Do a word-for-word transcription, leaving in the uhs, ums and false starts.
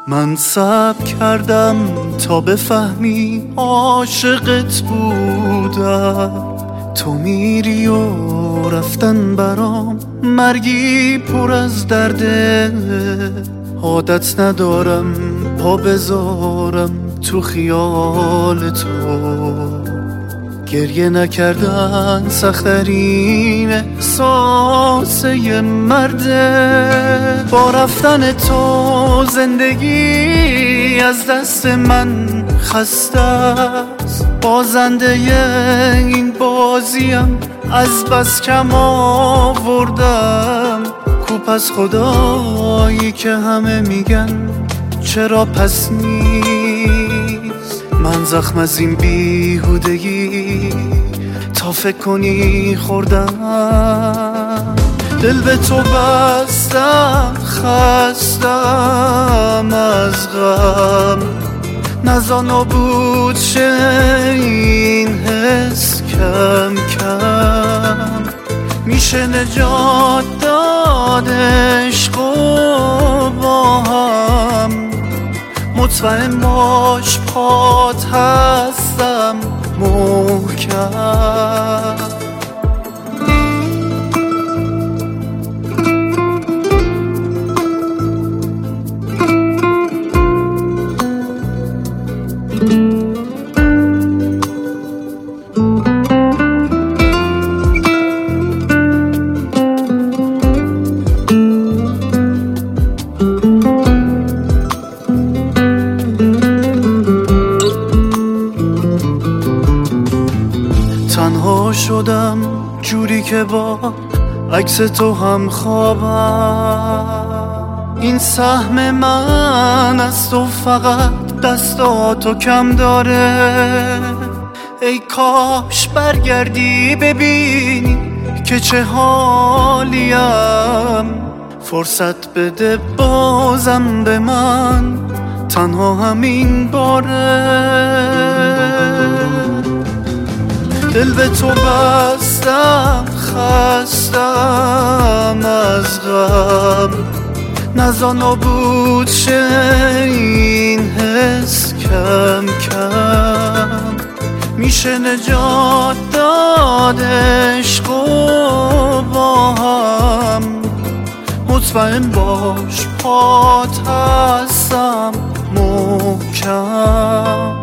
من صبر کردم تا بفهمی عاشقت بودم، تو میری و رفتن برام مرگی پر از درده. عادت ندارم پا بذارم تو خیال تو، گریه نکردن سخت‌ترین احساس یه مرده. با رفتن تو زندگی از دست من خسته است، بازنده این بازیم از بس کم آوردم. کو پس خدایی که همه میگن چرا پس نیست؟ من زخم از این بیهودگی تا فکر کنی خوردم. دل به تو بستم خستم از غم، نزانا بود شه این حس کم کم. میشه نجات داد عشق و با هم، مطمئن باش پات هستم محکم. تنها شدم جوری که با عکس تو هم خوابم. این سهم من از تو فقط دستاتو کم داره. ای کاش برگردی ببینی که چه حالیم، فرصت بده بازم به من تنها همین باره. دل به تو بستم خستم از غم، نزانا بود شه این حس کم کم. میشه نجات داد عشق و با هم، مطمئن باش پات هستم محکم.